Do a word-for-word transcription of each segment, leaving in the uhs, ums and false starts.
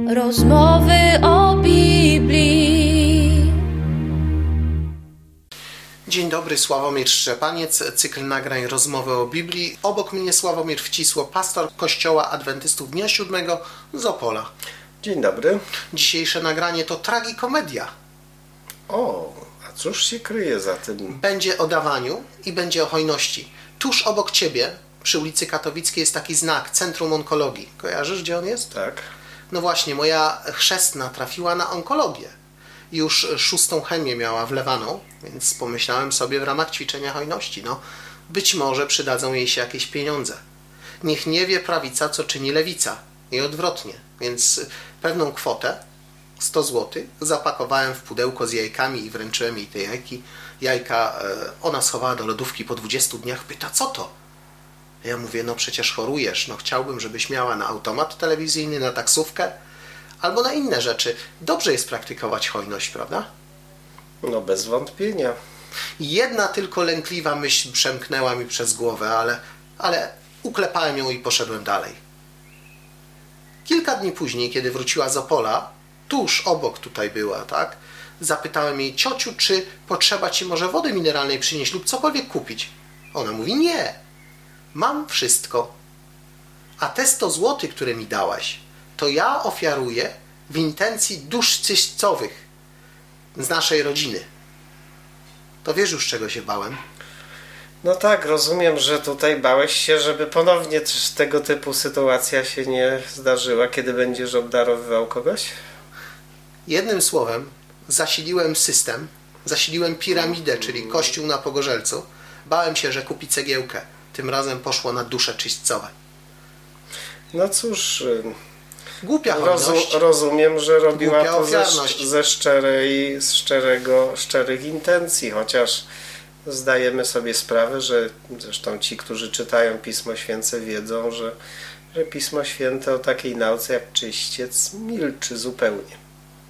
Rozmowy o Biblii. Dzień dobry, Sławomir Szczepaniec, cykl nagrań Rozmowy o Biblii. Obok mnie Sławomir Wcisło, pastor Kościoła Adwentystów Dnia Siódmego z Opola. Dzień dobry. Dzisiejsze nagranie to tragikomedia. O, a cóż się kryje za tym? Będzie o dawaniu i będzie o hojności. Tuż obok ciebie, przy ulicy Katowickiej, jest taki znak Centrum Onkologii. Kojarzysz, gdzie on jest? Tak. No właśnie, moja chrzestna trafiła na onkologię. Już szóstą chemię miała wlewaną, więc pomyślałem sobie w ramach ćwiczenia hojności, no być może przydadzą jej się jakieś pieniądze. Niech nie wie prawica, co czyni lewica i odwrotnie, więc pewną kwotę, sto złotych, zapakowałem w pudełko z jajkami i wręczyłem jej te jajki. Jajka ona schowała do lodówki, po dwudziestu dniach pyta, co to? Ja mówię, no przecież chorujesz, no chciałbym, żebyś miała na automat telewizyjny, na taksówkę, albo na inne rzeczy. Dobrze jest praktykować hojność, prawda? No bez wątpienia. Jedna tylko lękliwa myśl przemknęła mi przez głowę, ale, ale uklepałem ją i poszedłem dalej. Kilka dni później, kiedy wróciła z Opola, tuż obok tutaj była, tak? Zapytałem jej, ciociu, czy potrzeba ci może wody mineralnej przynieść lub cokolwiek kupić? Ona mówi, nie, mam wszystko. A te sto złotych, które mi dałaś, to ja ofiaruję w intencji dusz czyśćcowych z naszej rodziny. To wiesz już, czego się bałem? No tak, rozumiem, że tutaj bałeś się, żeby ponownie też tego typu sytuacja się nie zdarzyła, kiedy będziesz obdarowywał kogoś? Jednym słowem, zasiliłem system, zasiliłem piramidę, czyli kościół na Pogorzelcu. Bałem się, że kupi cegiełkę. Tym razem poszło na dusze czyśćcowe. No cóż... Głupia hojność. Rozu, rozumiem, że robiła to ze, ofiarność. ze szczerej, z szczerego, szczerych intencji, chociaż zdajemy sobie sprawę, że zresztą ci, którzy czytają Pismo Święte, wiedzą, że, że Pismo Święte o takiej nauce jak czyściec milczy zupełnie.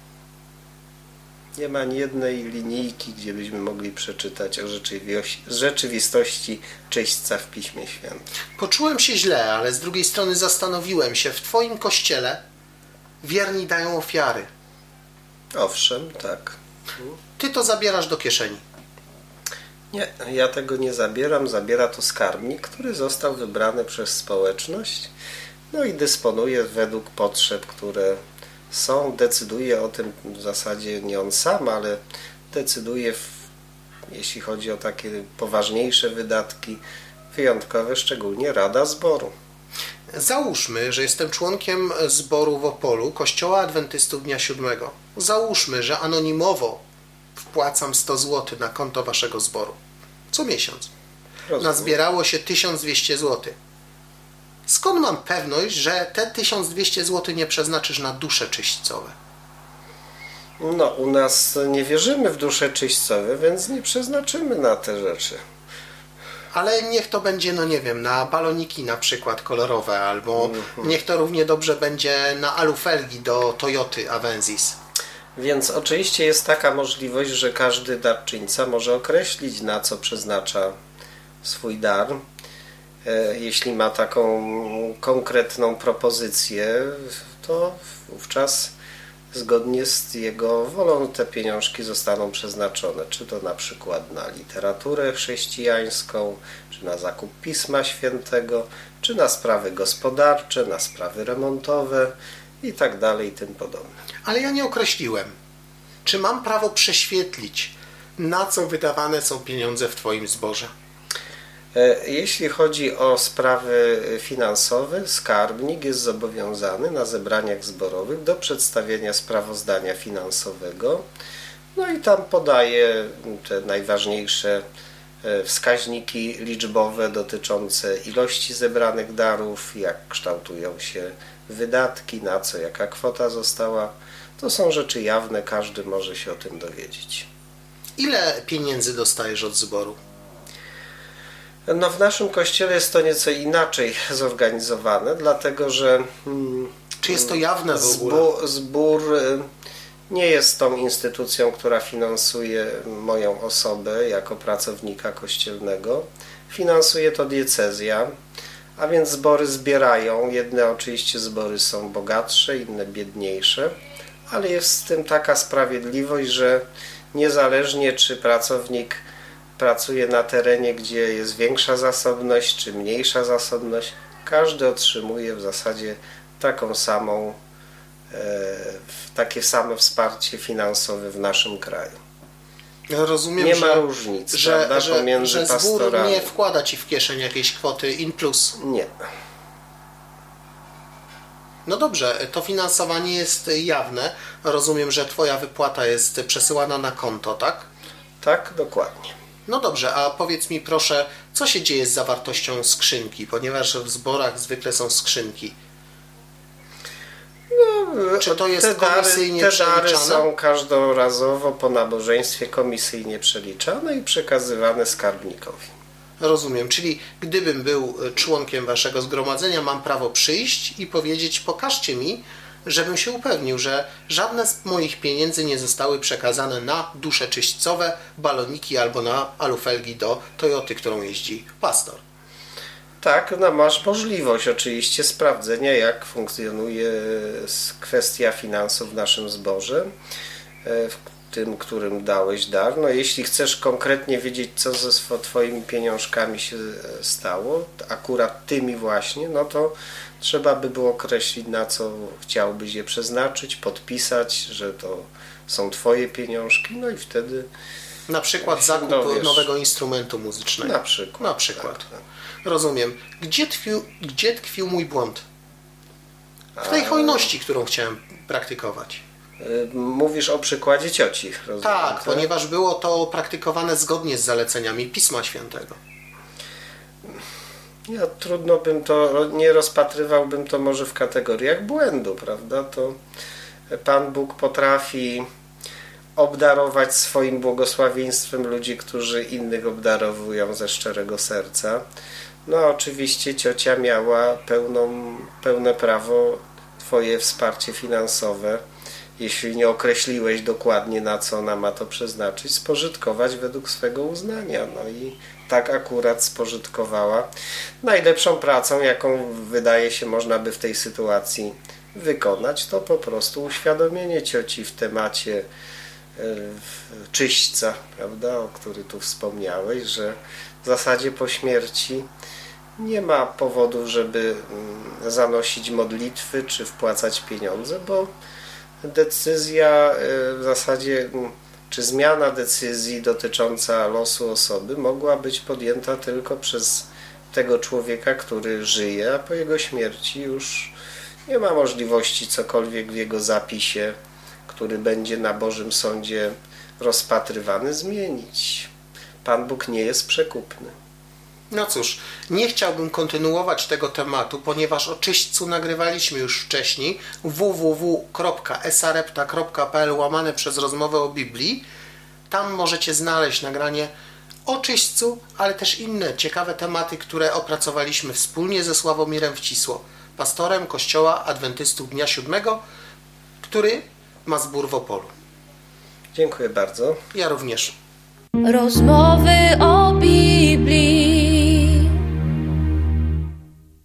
Nie ma ani jednej linijki, gdzie byśmy mogli przeczytać o rzeczywistości czyśćca w Piśmie Świętym. Poczułem się źle, ale z drugiej strony zastanowiłem się, w Twoim kościele wierni dają ofiary. Owszem, tak. Ty to zabierasz do kieszeni. Nie, ja tego nie zabieram. Zabiera to skarbnik, który został wybrany przez społeczność, no i dysponuje według potrzeb, które są. Decyduje o tym w zasadzie nie on sam, ale decyduje, w, jeśli chodzi o takie poważniejsze wydatki wyjątkowe, szczególnie Rada Zboru. Załóżmy, że jestem członkiem zboru w Opolu, Kościoła Adwentystów Dnia Siódmego. Załóżmy, że anonimowo wpłacam sto złotych na konto waszego zboru. Co miesiąc. Rozumiem. Nazbierało się tysiąc dwieście złotych. Skąd mam pewność, że te tysiąc dwieście złotych nie przeznaczysz na dusze czyśćcowe? No, u nas nie wierzymy w dusze czyśćcowe, więc nie przeznaczymy na te rzeczy. Ale niech to będzie, no nie wiem, na baloniki na przykład kolorowe, albo mm-hmm. niech to równie dobrze będzie na alufelgi do Toyoty Avensis. Więc oczywiście jest taka możliwość, że każdy darczyńca może określić, na co przeznacza swój dar. Jeśli ma taką konkretną propozycję, to wówczas zgodnie z jego wolą te pieniążki zostaną przeznaczone. Czy to na przykład na literaturę chrześcijańską, czy na zakup Pisma Świętego, czy na sprawy gospodarcze, na sprawy remontowe i tak dalej i tym podobne. Ale ja nie określiłem. Czy mam prawo prześwietlić, na co wydawane są pieniądze w Twoim zborze? Jeśli chodzi o sprawy finansowe, skarbnik jest zobowiązany na zebraniach zborowych do przedstawienia sprawozdania finansowego. No i tam podaje te najważniejsze wskaźniki liczbowe dotyczące ilości zebranych darów, jak kształtują się wydatki, na co jaka kwota została. To są rzeczy jawne, każdy może się o tym dowiedzieć. Ile pieniędzy dostajesz od zboru? No w naszym kościele jest to nieco inaczej zorganizowane, dlatego że hmm, czy jest to jawne w ogóle? Zbór, zbór nie jest tą instytucją, która finansuje moją osobę jako pracownika kościelnego. Finansuje to diecezja, A więc zbory zbierają. Jedne oczywiście zbory są bogatsze, inne biedniejsze, ale jest w tym taka sprawiedliwość, że niezależnie czy pracownik pracuje na terenie, gdzie jest większa zasobność czy mniejsza zasobność, każdy otrzymuje w zasadzie taką samą, e, takie samo wsparcie finansowe w naszym kraju. Rozumiem, nie że, ma różnic, że, prawda, że, pomiędzy że zbór pastorami. nie wkłada ci w kieszeń jakiejś kwoty in plus. Nie. No dobrze, to finansowanie jest jawne. Rozumiem, że twoja wypłata jest przesyłana na konto, tak? Tak, dokładnie. No dobrze, a powiedz mi proszę, co się dzieje z zawartością skrzynki, ponieważ w zborach zwykle są skrzynki. No, Czy to jest te dary, komisyjnie te przeliczane? dary są każdorazowo po nabożeństwie komisyjnie przeliczane i przekazywane skarbnikowi. Rozumiem, czyli gdybym był członkiem waszego zgromadzenia, mam prawo przyjść i powiedzieć, pokażcie mi, żebym się upewnił, że żadne z moich pieniędzy nie zostały przekazane na dusze czyśćcowe, baloniki albo na alufelgi do Toyoty, którą jeździ pastor. Tak, no masz możliwość oczywiście sprawdzenia, jak funkcjonuje kwestia finansów w naszym zborze, w tym, którym dałeś dar. No, jeśli chcesz konkretnie wiedzieć, co ze twoimi pieniążkami się stało, akurat tymi właśnie, no to trzeba by było określić, na co chciałbyś je przeznaczyć, podpisać, że to są twoje pieniążki, no i wtedy... Na przykład zakup dowiesz. nowego instrumentu muzycznego. Na przykład. Na przykład. Tak, tak. Rozumiem. Gdzie tkwił, gdzie tkwił mój błąd? W tej hojności, którą chciałem praktykować. Mówisz o przykładzie cioci, rozumiem, Tak, tak? ponieważ było to praktykowane zgodnie z zaleceniami Pisma Świętego. Ja trudno bym to, nie rozpatrywałbym to może w kategoriach błędu, prawda? To Pan Bóg potrafi obdarować swoim błogosławieństwem ludzi, którzy innych obdarowują ze szczerego serca. No oczywiście ciocia miała pełną, pełne prawo twoje wsparcie finansowe, jeśli nie określiłeś dokładnie, na co ona ma to przeznaczyć, spożytkować według swego uznania. No i tak akurat spożytkowała. Najlepszą pracą, jaką wydaje się można by w tej sytuacji wykonać, to po prostu uświadomienie cioci w temacie czyśćca, prawda, o który tu wspomniałeś, że w zasadzie po śmierci nie ma powodu, żeby zanosić modlitwy czy wpłacać pieniądze, bo decyzja w zasadzie, czy zmiana decyzji dotycząca losu osoby mogła być podjęta tylko przez tego człowieka, który żyje, a po jego śmierci już nie ma możliwości cokolwiek w jego zapisie, który będzie na Bożym Sądzie rozpatrywany, zmienić. Pan Bóg nie jest przekupny. No cóż, nie chciałbym kontynuować tego tematu, ponieważ o czyśćcu nagrywaliśmy już wcześniej w w w kropka esarepta kropka p l łamane przez rozmowę o Biblii. Tam możecie znaleźć nagranie o czyśćcu, ale też inne ciekawe tematy, które opracowaliśmy wspólnie ze Sławomirem Wcisło, pastorem Kościoła Adwentystów Dnia Siódmego, który ma zbór w Opolu. Dziękuję bardzo. Ja również. Rozmowy o Biblii.